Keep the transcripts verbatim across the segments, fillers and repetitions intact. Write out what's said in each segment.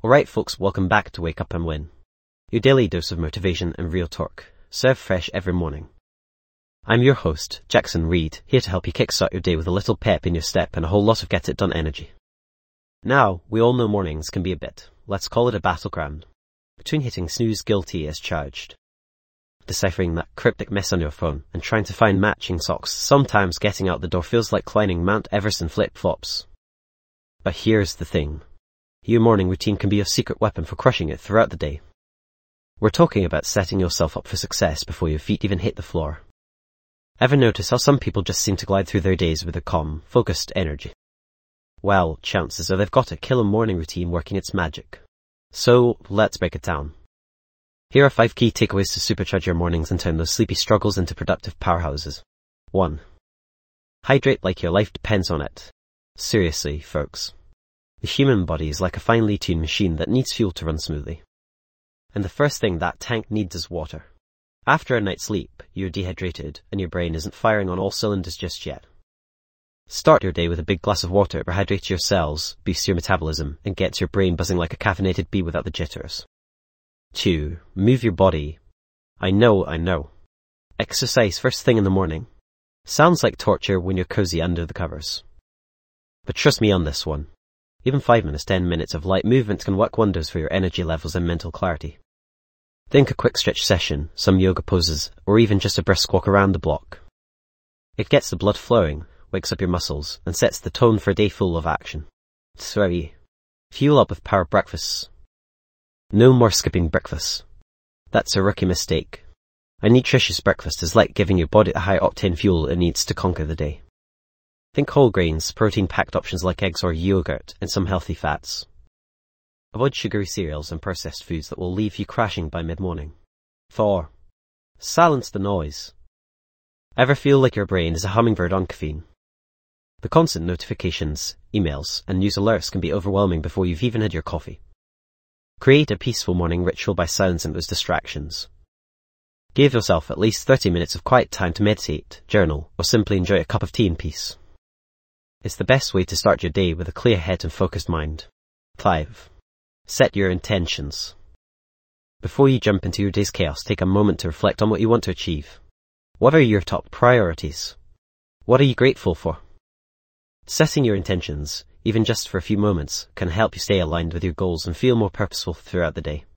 Alright folks, welcome back to Wake Up and Win. Your daily dose of motivation and real talk, served fresh every morning. I'm your host, Jackson Reed, here to help you kickstart your day with a little pep in your step and a whole lot of get-it-done energy. Now, we all know mornings can be a bit, let's call it a battleground, between hitting snooze guilty as charged, deciphering that cryptic mess on your phone, and trying to find matching socks. Sometimes getting out the door feels like climbing Mount Everest in flip-flops. But here's the thing. Your morning routine can be a secret weapon for crushing it throughout the day. We're talking about setting yourself up for success before your feet even hit the floor. Ever notice how some people just seem to glide through their days with a calm, focused energy? Well, chances are they've got a killer morning routine working its magic. So, let's break it down. Here are five key takeaways to supercharge your mornings and turn those sleepy struggles into productive powerhouses. one. Hydrate like your life depends on it. Seriously, folks. The human body is like a finely tuned machine that needs fuel to run smoothly. And the first thing that tank needs is water. After a night's sleep, you're dehydrated and your brain isn't firing on all cylinders just yet. Start your day with a big glass of water. It rehydrates your cells, boosts your metabolism, and gets your brain buzzing like a caffeinated bee without the jitters. two. Move your body. I know, I know. Exercise first thing in the morning. Sounds like torture when you're cozy under the covers. But trust me on this one. Even five minutes, ten minutes of light movement can work wonders for your energy levels and mental clarity. Think a quick stretch session, some yoga poses, or even just a brisk walk around the block. It gets the blood flowing, wakes up your muscles, and sets the tone for a day full of action. three. Fuel up with power breakfasts. No more skipping breakfast. That's a rookie mistake. A nutritious breakfast is like giving your body the high-octane fuel it needs to conquer the day. Think whole grains, protein-packed options like eggs or yogurt, and some healthy fats. Avoid sugary cereals and processed foods that will leave you crashing by mid-morning. four. Silence the noise. Ever feel like your brain is a hummingbird on caffeine? The constant notifications, emails, and news alerts can be overwhelming before you've even had your coffee. Create a peaceful morning ritual by silencing those distractions. Give yourself at least thirty minutes of quiet time to meditate, journal, or simply enjoy a cup of tea in peace. It's the best way to start your day with a clear head and focused mind. five. Set your intentions. Before you jump into your day's chaos, take a moment to reflect on what you want to achieve. What are your top priorities? What are you grateful for? Setting your intentions, even just for a few moments, can help you stay aligned with your goals and feel more purposeful throughout the day.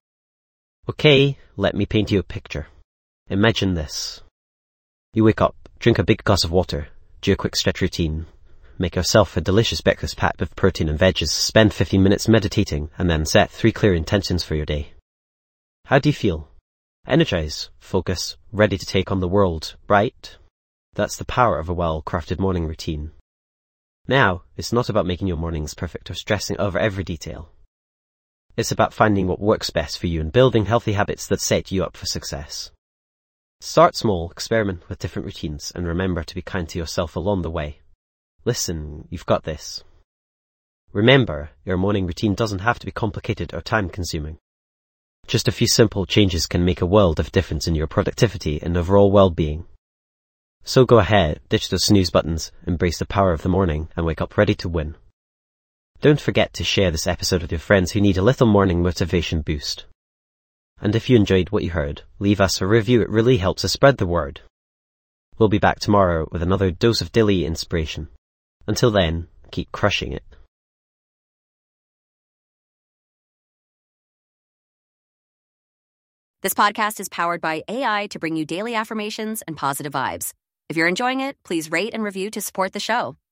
Okay, let me paint you a picture. Imagine this. You wake up, drink a big glass of water, do a quick stretch routine, make yourself a delicious breakfast packed with protein and veggies, spend fifteen minutes meditating, and then set three clear intentions for your day. How do you feel? Energized, focused, ready to take on the world, right? That's the power of a well-crafted morning routine. Now, it's not about making your mornings perfect or stressing over every detail. It's about finding what works best for you and building healthy habits that set you up for success. Start small, experiment with different routines, and remember to be kind to yourself along the way. Listen, you've got this. Remember, your morning routine doesn't have to be complicated or time-consuming. Just a few simple changes can make a world of difference in your productivity and overall well-being. So go ahead, ditch those snooze buttons, embrace the power of the morning, and wake up ready to win. Don't forget to share this episode with your friends who need a little morning motivation boost. And if you enjoyed what you heard, leave us a review. It really helps us spread the word. We'll be back tomorrow with another dose of daily inspiration. Until then, keep crushing it. This podcast is powered by A I to bring you daily affirmations and positive vibes. If you're enjoying it, please rate and review to support the show.